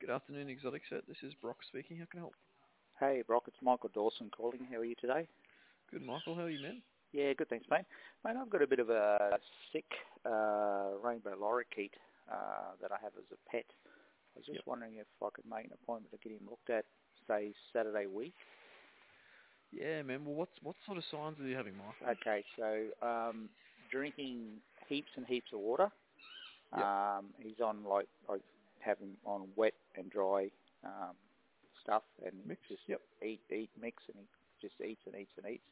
Good afternoon, Exotic Set. This is Brock speaking. How can I help? Hey, Brock, it's Michael Dawson calling. How are you today? Good, Michael. How are you, man? Yeah, good, thanks, mate. Mate, I've got a bit of a sick rainbow lorikeet that I have as a pet. I was just wondering if I could make an appointment to get him looked at, say, Saturday week. Yeah, man. Well, what sort of signs are you having, Michael? Okay, so drinking heaps and heaps of water. He's on, I have him on wet and dry stuff, and Mix? just Yep. eat, mix, and he just eats and eats and eats.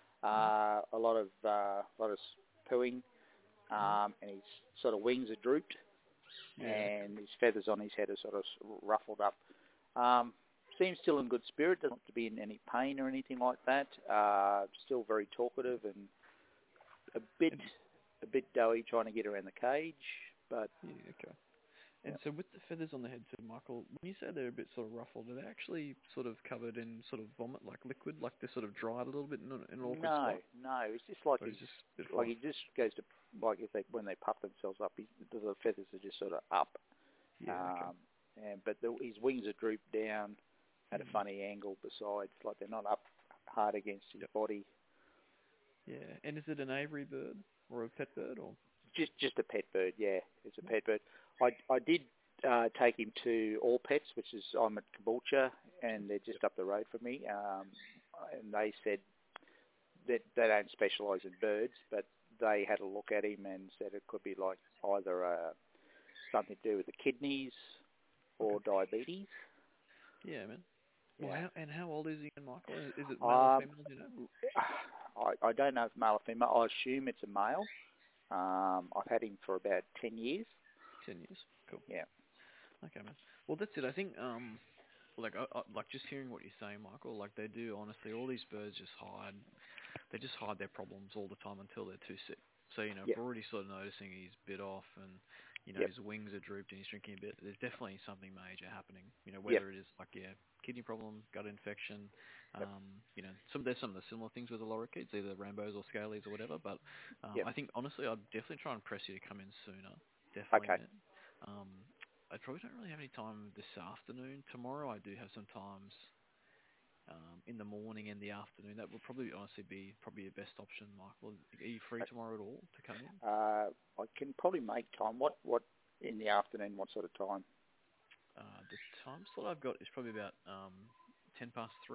A lot of pooing, and his sort of wings are drooped, and his feathers on his head are sort of ruffled up. Seems still in good spirit, doesn't look to be in any pain or anything like that. Still very talkative and a bit doughy trying to get around the cage, but okay. And so with the feathers on the head, too, Michael, when you say they're a bit sort of ruffled, are they actually sort of covered in sort of vomit, like liquid, like they're sort of dried a little bit in an awkward spot? No, it's just like he just goes to, like, when they puff themselves up, the feathers are just sort of up. But his wings are drooped down at a funny angle besides, like they're not up hard against his body. Yeah, and is it an aviary bird or a pet bird, or? Just a pet bird, yeah. It's a pet bird. I did take him to All Pets, which is, I'm at Caboolture, and they're just up the road from me. And they said that they don't specialise in birds, but they had a look at him and said it could be like either something to do with the kidneys or diabetes. Yeah, man. Yeah. Well, how old is he, Michael? Is it male or female, do you know? I don't know if male or female. I assume it's a male. I've had him for about 10 years. 10 years. Cool. Yeah. Okay, man. Well, that's it. I think, like just hearing what you're saying, Michael, like they do, honestly, all these birds they just hide their problems all the time until they're too sick. So, if we're already sort of noticing he's bit off and, his wings are drooped and he's drinking a bit, there's definitely something major happening, whether it is like, kidney problem, gut infection, there's some of the similar things with the lorikeets, either rainbows or scalies or whatever, but I think, honestly, I'd definitely try and press you to come in sooner. Definitely. Okay. I probably don't really have any time this afternoon. Tomorrow I do have some times in the morning and the afternoon. That would probably honestly be your best option, Michael. Are you free tomorrow at all to come in? I can probably make time. What in the afternoon? What sort of time? The time slot I've got is probably about 3:10.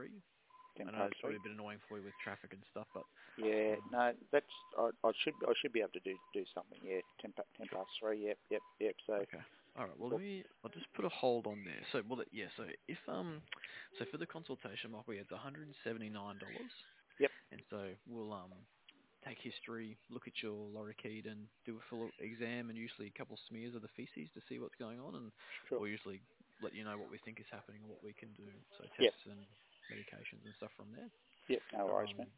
I know it's probably a bit annoying for you with traffic and stuff, but no, that's I should be able to do something. Yeah, 3:10. Yep. So okay. All right. Well, I'll just put a hold on there. So, so if so for the consultation, Michael, it's $179. Yep. And so we'll take history, look at your lorikeet, and do a full exam, and usually a couple smears of the feces to see what's going on, and we'll usually let you know what we think is happening and what we can do. So tests and medications and stuff from there. Yep. No worries, man.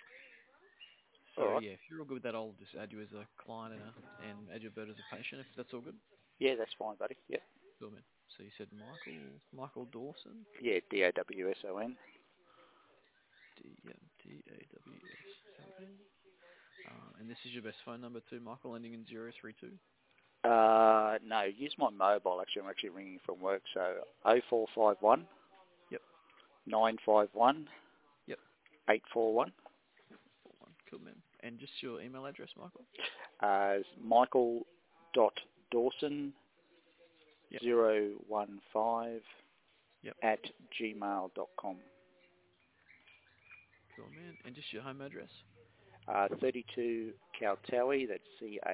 So if you're all good with that, I'll just add you as a client and add your bird as a patient, if that's all good. Yeah, that's fine, buddy. Yep. Cool, man. So you said Michael Dawson? Yeah, Dawson. Dawson. And this is your best phone number too, Michael, ending in 032? No, use my mobile. Actually, I'm actually ringing from work. So 0451. Yep. 951. Yep. 841. Cool, man. And just your email address, Michael? Michael.Dawson 015 at gmail.com. Cool, man. And just your home address? 32 Kaltowie, that's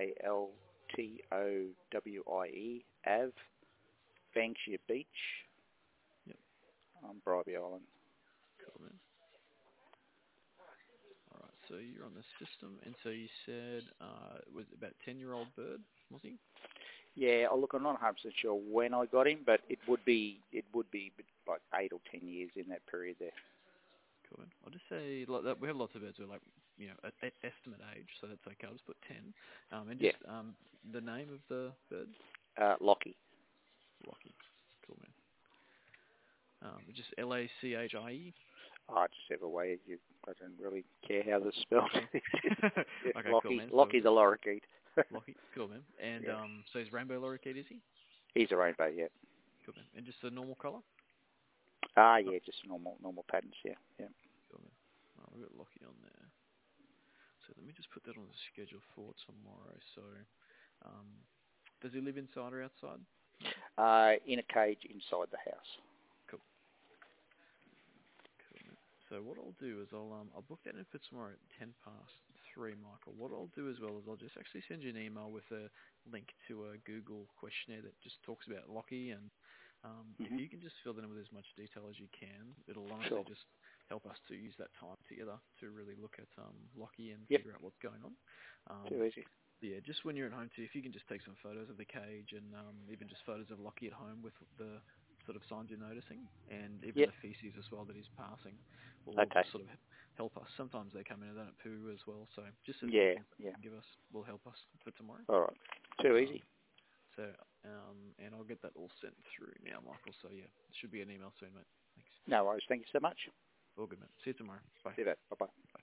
Caltowie Ave, Banksia Beach, on Bribie Island. Cool, man. All right, so you're on the system, and so you said was it about 10-year-old bird, was he? Yeah, look, I'm not 100% sure when I got him, but it would be like 8 or 10 years in that period there. Cool. I'll just say we have lots of birds who are like, at estimate age, so that's okay. I'll just put 10. And just the name of the bird? Lockie. Lockie. Cool, man. Just Lachie? Just every way. I don't really care how this spelled. Okay, Lockie, cool, man. Lockie the lorikeet. Lockie, cool, man. And so he's rainbow lorikeet, is he? He's a rainbow, yeah. Cool, man. And just a normal collar? Yeah, just normal patterns, yeah. Cool, man. Oh, we've got Lockie on there. So let me just put that on the schedule for tomorrow. So, does he live inside or outside? In a cage inside the house. Cool. Cool, man. So what I'll do is I'll book that in for tomorrow at 3:10, Michael. What I'll do as well is I'll just actually send you an email with a link to a Google questionnaire that just talks about Lockie, and if you can just fill that in with as much detail as you can, it'll honestly just help us to use that time together to really look at Lockie and figure out what's going on. Too easy. Yeah, just when you're at home too, if you can just take some photos of the cage and even just photos of Lockie at home with the sort of signs you're noticing, and even the feces as well that he's passing, will sort of help us. Sometimes they come in and they don't poo as well, so just as things they can give us will help us for tomorrow. All right, too easy. So, and I'll get that all sent through now, Michael. So yeah, it should be an email soon, mate. Thanks. No worries. Thank you so much. All good, mate. See you tomorrow. Bye. See you then. Bye-bye.